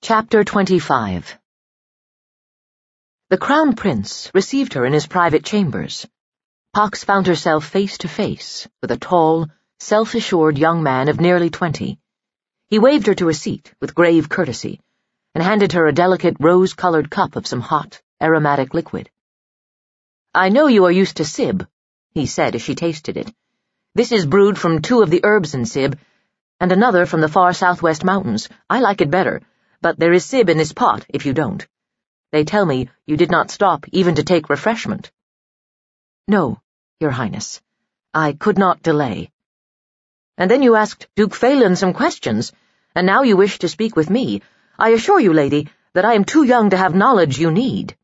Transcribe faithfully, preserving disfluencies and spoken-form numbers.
Chapter twenty-five. The Crown Prince received her in his private chambers. Pox found herself face to face with a tall, self-assured young man of nearly twenty. He waved her to a seat with grave courtesy and handed her a delicate rose-colored cup of some hot, aromatic liquid. "I know you are used to Sib," he said as she tasted it. "This is brewed from two of the herbs in Sib, and another from the far southwest mountains. I like it better. But there is Sib in this pot, if you don't. They tell me you did not stop even to take refreshment." "No, Your Highness. I could not delay." "And then you asked Duke Phelan some questions, and now you wish to speak with me. I assure you, lady, that I am too young to have knowledge you need."